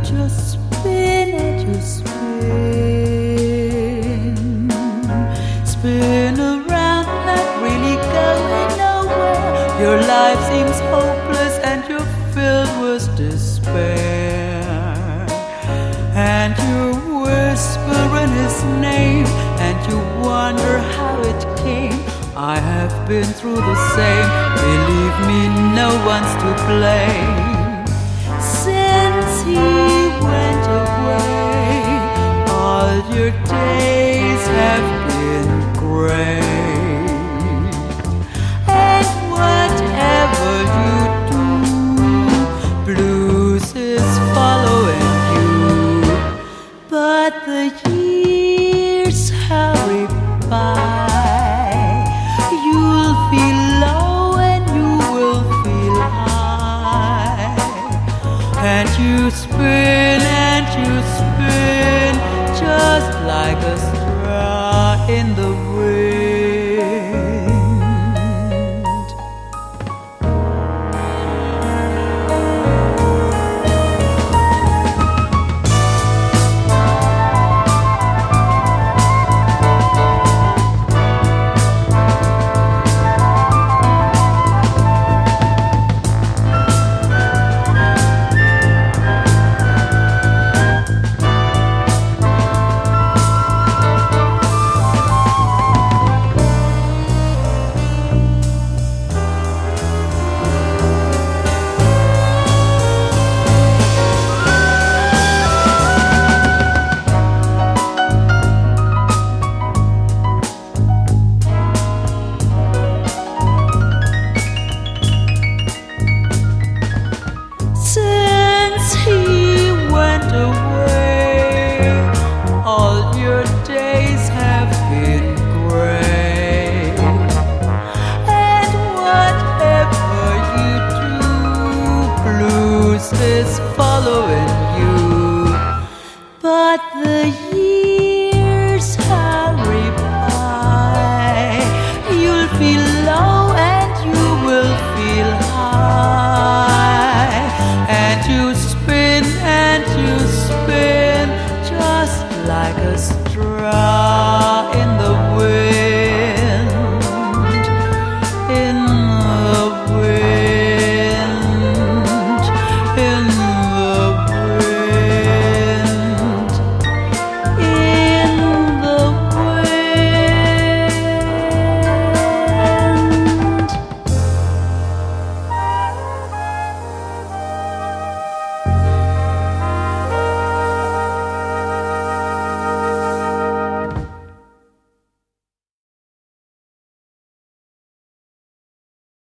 just spin and you spin around like really going nowhere. Your life seems hopeless and you're filled with despair, and you whisper in his name and you wonder how it came. I have been through the same, believe me, no one's to blame. Since he went away, all your days have been gray, and whatever you do, blues is following you. But the years hurry by, you'll feel low and you will feel high, and you spin just like a straw in the wind. Since he went away, all your days have been gray, and whatever you do, blues is following you. But the years hurry by, you'll feel low and you will feel high, and you spin just like a straw in the wind, in